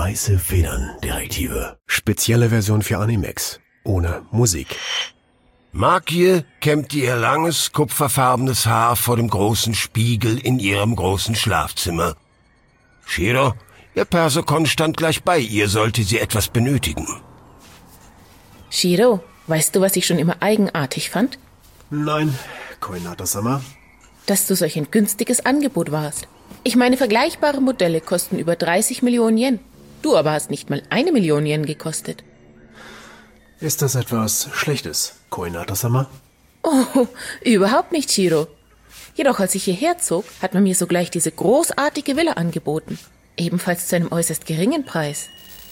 Weiße Federn-Detektive. Spezielle Version für Animex. Ohne Musik. Makie kämmte ihr langes, kupferfarbenes Haar vor dem großen Spiegel in ihrem großen Schlafzimmer. Shiro, ihr Persokon stand gleich bei ihr, sollte sie etwas benötigen. Shiro, weißt du, was ich schon immer eigenartig fand? Nein, Koinata-sama. Dass du solch ein günstiges Angebot warst. Ich meine, vergleichbare Modelle kosten über 30 Millionen Yen. Du aber hast nicht mal 1 Million Yen gekostet. Ist das etwas Schlechtes, Koinata-sama? Oh, überhaupt nicht, Shiro. Jedoch, als ich hierher zog, hat man mir sogleich diese großartige Villa angeboten. Ebenfalls zu einem äußerst geringen Preis.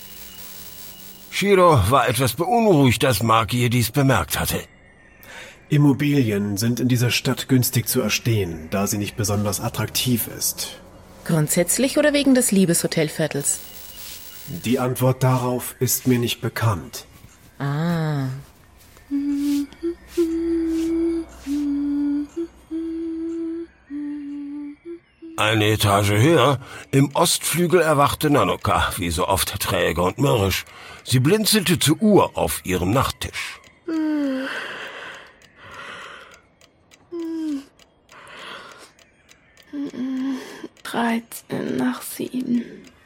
Shiro war etwas beunruhigt, dass Makie dies bemerkt hatte. Immobilien sind in dieser Stadt günstig zu erstehen, da sie nicht besonders attraktiv ist. Grundsätzlich oder wegen des Liebeshotelviertels? Die Antwort darauf ist mir nicht bekannt. Ah. Eine Etage höher, im Ostflügel erwachte Nanoka, wie so oft träge und mürrisch. Sie blinzelte zur Uhr auf ihrem Nachttisch. 13 nach 7.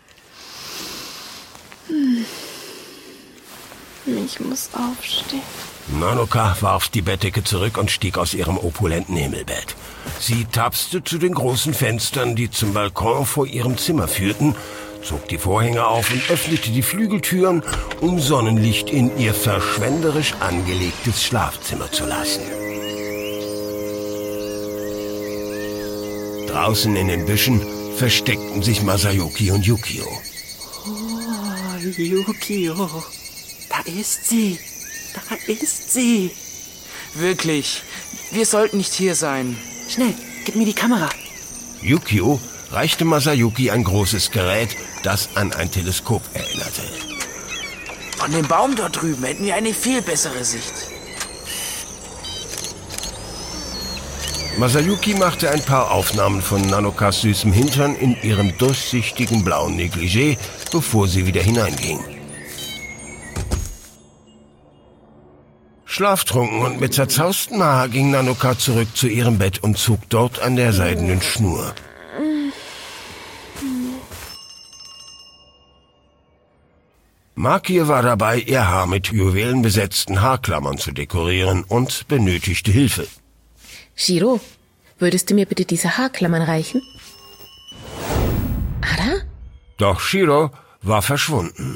Ich muss aufstehen. Nanoka warf die Bettdecke zurück und stieg aus ihrem opulenten Himmelbett. Sie tapste zu den großen Fenstern, die zum Balkon vor ihrem Zimmer führten, zog die Vorhänge auf und öffnete die Flügeltüren, um Sonnenlicht in ihr verschwenderisch angelegtes Schlafzimmer zu lassen. Draußen in den Büschen versteckten sich Masayuki und Yukio. Oh, Yukio, da ist sie. Da ist sie. Wirklich, wir sollten nicht hier sein. Schnell, gib mir die Kamera. Yukio reichte Masayuki ein großes Gerät, das an ein Teleskop erinnerte. Von dem Baum dort drüben hätten wir eine viel bessere Sicht. Masayuki machte ein paar Aufnahmen von Nanokas süßem Hintern in ihrem durchsichtigen blauen Negligé, bevor sie wieder hineinging. Schlaftrunken und mit zerzaustem Haar ging Nanoka zurück zu ihrem Bett und zog dort an der seidenen Schnur. Makie war dabei, ihr Haar mit juwelenbesetzten Haarklammern zu dekorieren und benötigte Hilfe. Shiro, würdest du mir bitte diese Haarklammern reichen? Ada? Doch Shiro war verschwunden.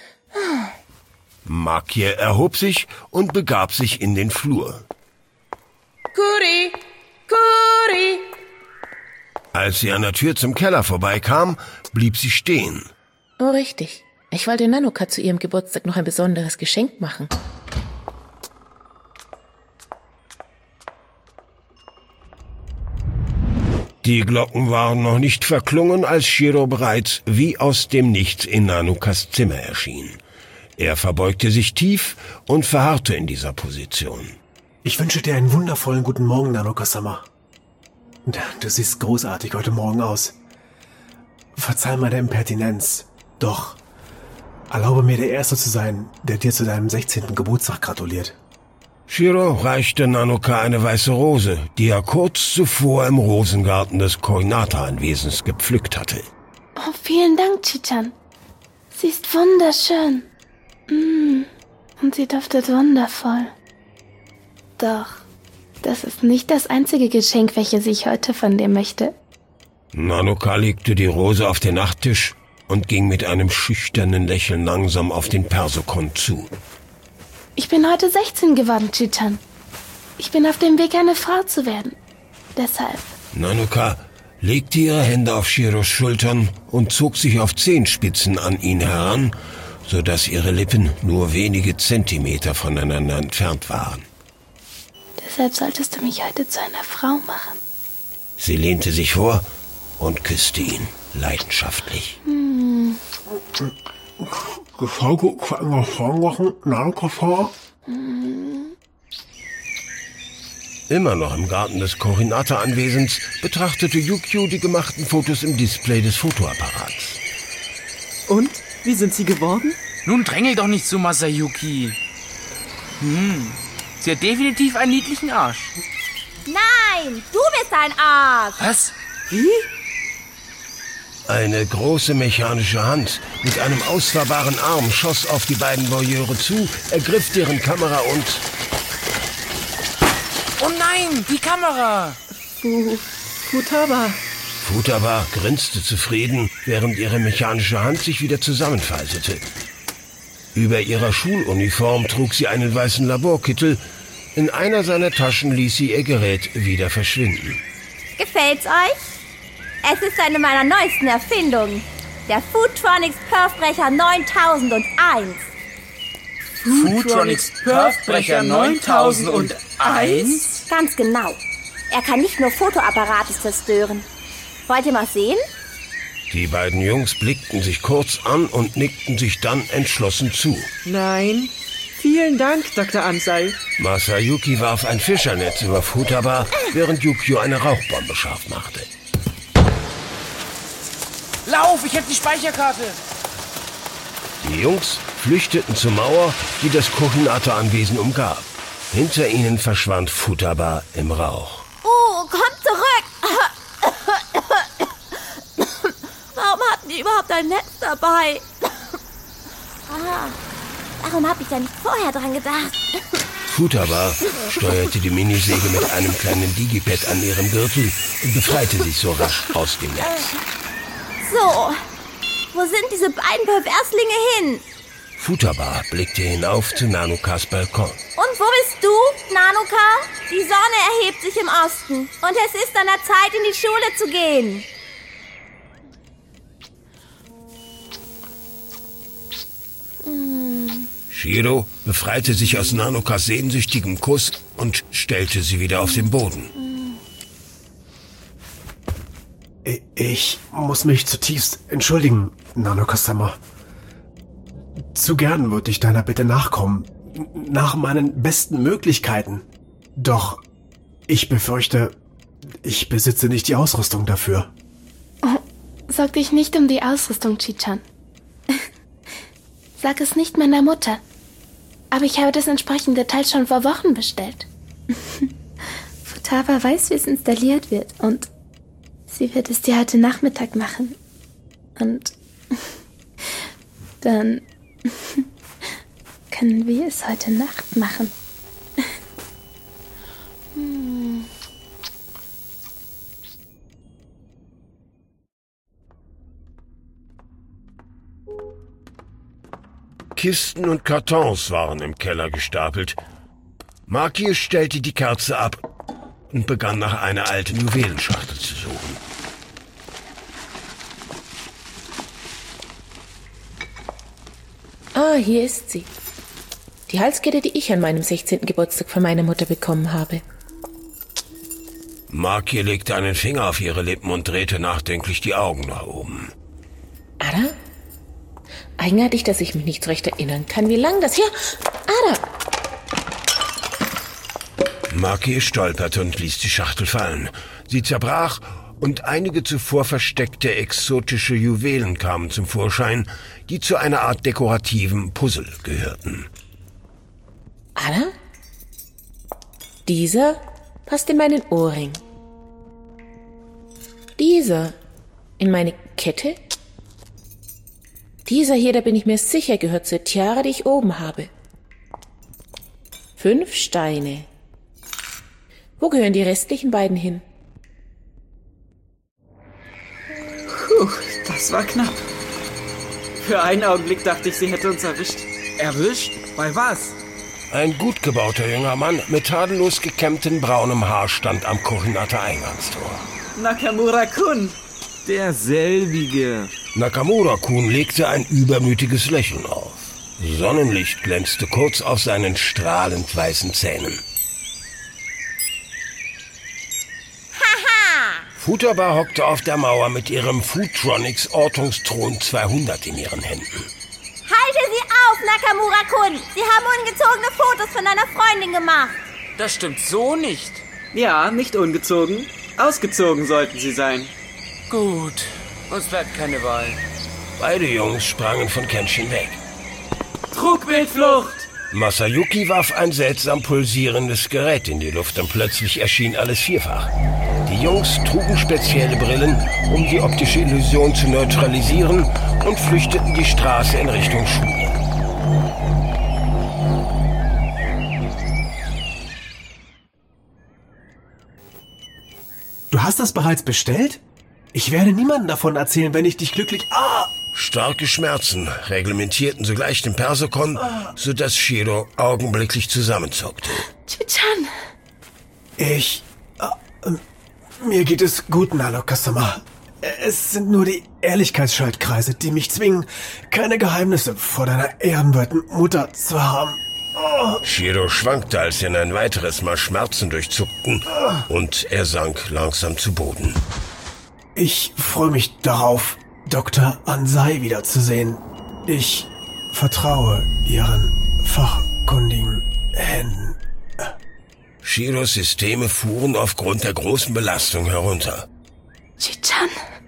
Makie erhob sich und begab sich in den Flur. Kuri! Kuri! Als sie an der Tür zum Keller vorbeikam, blieb sie stehen. Oh, richtig. Ich wollte Nanoka zu ihrem Geburtstag noch ein besonderes Geschenk machen. Die Glocken waren noch nicht verklungen, als Shiro bereits wie aus dem Nichts in Nanokas Zimmer erschien. Er verbeugte sich tief und verharrte in dieser Position. Ich wünsche dir einen wundervollen guten Morgen, Nanoka-sama. Du siehst großartig heute Morgen aus. Verzeih meine Impertinenz. Doch, erlaube mir der Erste zu sein, der dir zu deinem 16. Geburtstag gratuliert. Shiro reichte Nanoka eine weiße Rose, die er kurz zuvor im Rosengarten des Koinata-Anwesens gepflückt hatte. Oh, vielen Dank, Chichan. Sie ist wunderschön. Und sie duftet wundervoll. Doch, das ist nicht das einzige Geschenk, welches ich heute von dir möchte. Nanoka legte die Rose auf den Nachttisch und ging mit einem schüchternen Lächeln langsam auf den Persokon zu. Ich bin heute 16 geworden, Chichan. Ich bin auf dem Weg, eine Frau zu werden. Deshalb. Nanoka legte ihre Hände auf Shiros Schultern und zog sich auf Zehenspitzen an ihn heran, sodass ihre Lippen nur wenige Zentimeter voneinander entfernt waren. Deshalb solltest du mich heute zu einer Frau machen. Sie lehnte sich vor und küsste ihn leidenschaftlich. Geschenke zu einer Frau machen, Nanoka-sama? Immer noch im Garten des Koinata-Anwesens betrachtete Yukio die gemachten Fotos im Display des Fotoapparats. Und? Wie sind Sie geworden? Nun drängel doch nicht so, Masayuki. Sie hat definitiv einen niedlichen Arsch. Nein, du bist ein Arsch. Was? Wie? Eine große mechanische Hand mit einem ausfahrbaren Arm schoss auf die beiden Voyeure zu, ergriff deren Kamera und... Oh nein, die Kamera! Futaba. Futaba grinste zufrieden, während ihre mechanische Hand sich wieder zusammenfaltete. Über ihrer Schuluniform trug sie einen weißen Laborkittel. In einer seiner Taschen ließ sie ihr Gerät wieder verschwinden. Gefällt's euch? Es ist eine meiner neuesten Erfindungen. Der Foodtronics Perfbrecher 9001. Foodtronics Perfbrecher 9001? Ganz genau. Er kann nicht nur Fotoapparate zerstören. Wollt ihr mal sehen? Die beiden Jungs blickten sich kurz an und nickten sich dann entschlossen zu. Nein. Vielen Dank, Dr. Ansei. Masayuki warf ein Fischernetz über Futaba, während Yukio eine Rauchbombe scharf machte. Lauf, ich hätte die Speicherkarte. Die Jungs flüchteten zur Mauer, die das Kohinata-Anwesen umgab. Hinter ihnen verschwand Futaba im Rauch. Kommt zurück! Warum hatten die überhaupt ein Netz dabei? Warum habe ich da nicht vorher dran gedacht? Futaba steuerte die Minisäge mit einem kleinen Digipad an ihrem Gürtel und befreite sich so rasch aus dem Netz. So, wo sind diese beiden Perverslinge hin? Futaba blickte hinauf zu Nanokas Balkon. Und wo bist du, Nanoka? Die Sonne erhebt sich im Osten und es ist an der Zeit, in die Schule zu gehen. Shiro befreite sich aus Nanokas sehnsüchtigem Kuss und stellte sie wieder auf den Boden. Ich muss mich zutiefst entschuldigen, Nanoka-sama. Zu gern würde ich deiner Bitte nachkommen, nach meinen besten Möglichkeiten. Doch ich befürchte, ich besitze nicht die Ausrüstung dafür. Oh, sorg dich nicht um die Ausrüstung, Chichan. Sag es nicht meiner Mutter. Aber ich habe das entsprechende Teil schon vor Wochen bestellt. Futaba weiß, wie es installiert wird und sie wird es dir heute Nachmittag machen. Und dann können wir es heute Nacht machen. Kisten und Kartons waren im Keller gestapelt. Maki stellte die Kerze ab und begann nach einer alten Juwelenschachtel zu suchen. Hier ist sie. Die Halskette, die ich an meinem 16. Geburtstag von meiner Mutter bekommen habe. Maki legte einen Finger auf ihre Lippen und drehte nachdenklich die Augen nach oben. Ada? Eigenartig, dass ich mich nicht recht erinnern kann, wie lang das hier... Ada! Maki stolperte und ließ die Schachtel fallen. Sie zerbrach und einige zuvor versteckte exotische Juwelen kamen zum Vorschein, die zu einer Art dekorativen Puzzle gehörten. Ada? Dieser passt in meinen Ohrring. Dieser in meine Kette? Dieser hier, da bin ich mir sicher, gehört zur Tiara, die ich oben habe. 5 Steine. Wo gehören die restlichen beiden hin? Das war knapp. Für einen Augenblick dachte ich, sie hätte uns erwischt. Erwischt? Bei was? Ein gut gebauter junger Mann mit tadellos gekämmtem braunem Haar stand am Kohinata-Eingangstor. Nakamura-kun. Derselbige. Nakamura-kun legte ein übermütiges Lächeln auf. Sonnenlicht glänzte kurz auf seinen strahlend weißen Zähnen. Futaba hockte auf der Mauer mit ihrem Foodtronics Ortungstron 200 in ihren Händen. Halte sie auf, Nakamura-kun! Sie haben ungezogene Fotos von deiner Freundin gemacht. Das stimmt so nicht. Ja, nicht ungezogen. Ausgezogen sollten sie sein. Gut, uns bleibt keine Wahl. Beide Jungs sprangen von Kenshin weg. Trugbildflucht! Masayuki warf ein seltsam pulsierendes Gerät in die Luft und plötzlich erschien alles vierfach. Die Jungs trugen spezielle Brillen, um die optische Illusion zu neutralisieren und flüchteten die Straße in Richtung Schule. Du hast das bereits bestellt? Ich werde niemandem davon erzählen, wenn ich dich glücklich... Starke Schmerzen reglementierten sogleich den Persokon, sodass Shiro augenblicklich zusammenzuckte. Chichan! Mir geht es gut, Nanoka-sama. Es sind nur die Ehrlichkeitsschaltkreise, die mich zwingen, keine Geheimnisse vor deiner ehrenwerten Mutter zu haben. Shiro schwankte, als ihn ein weiteres Mal Schmerzen durchzuckten, und er sank langsam zu Boden. Ich freue mich darauf, Dr. Ansai wiederzusehen. Ich vertraue Ihren fachkundigen Händen. Shiros Systeme fuhren aufgrund der großen Belastung herunter. Chichan!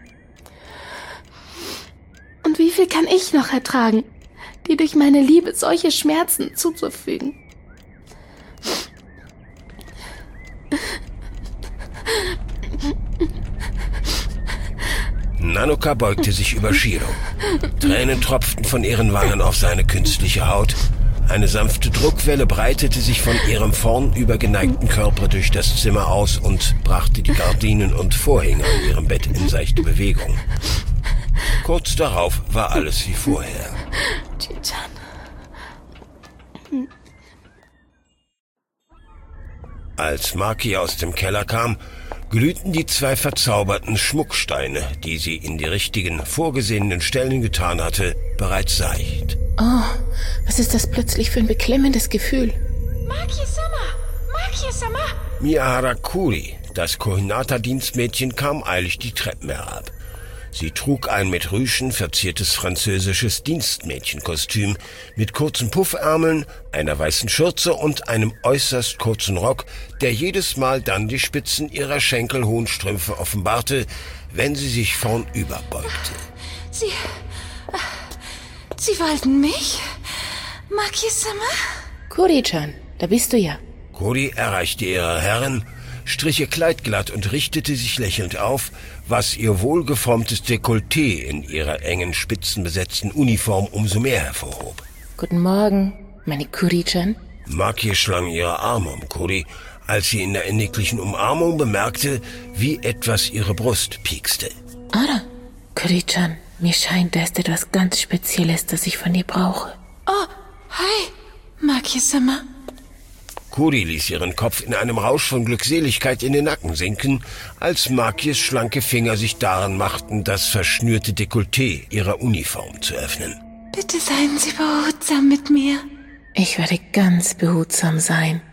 Und wie viel kann ich noch ertragen, dir durch meine Liebe solche Schmerzen zuzufügen? Nanoka beugte sich über Shiro. Tränen tropften von ihren Wangen auf seine künstliche Haut. Eine sanfte Druckwelle breitete sich von ihrem vornüber geneigten Körper durch das Zimmer aus und brachte die Gardinen und Vorhänge an ihrem Bett in seichte Bewegung. Kurz darauf war alles wie vorher. Chichan. Als Maki aus dem Keller kam, glühten die zwei verzauberten Schmucksteine, die sie in die richtigen, vorgesehenen Stellen getan hatte, bereits seicht. Oh, was ist das plötzlich für ein beklemmendes Gefühl? Maki-sama! Miyahara Kuri, das Kohinata-Dienstmädchen, kam eilig die Treppen herab. Sie trug ein mit Rüschen verziertes französisches Dienstmädchenkostüm mit kurzen Puffärmeln, einer weißen Schürze und einem äußerst kurzen Rock, der jedes Mal dann die Spitzen ihrer schenkelhohen Strümpfe offenbarte, wenn sie sich vornüber beugte. Sie wollten mich? Maki-sama? Kuri-chan, da bist du ja. Kuri erreichte ihre Herrin, strich ihr Kleid glatt und richtete sich lächelnd auf, was ihr wohlgeformtes Dekolleté in ihrer engen, spitzenbesetzten Uniform umso mehr hervorhob. Guten Morgen, meine Kuri-chan. Maki schlang ihre Arme um Kuri, als sie in der inniglichen Umarmung bemerkte, wie etwas ihre Brust piekste. Ara, Kuri-chan, mir scheint, da ist etwas ganz Spezielles, das ich von dir brauche. Oh, hi, Maki-sama. Kuri ließ ihren Kopf in einem Rausch von Glückseligkeit in den Nacken sinken, als Makis schlanke Finger sich daran machten, das verschnürte Dekolleté ihrer Uniform zu öffnen. Bitte seien Sie behutsam mit mir. Ich werde ganz behutsam sein.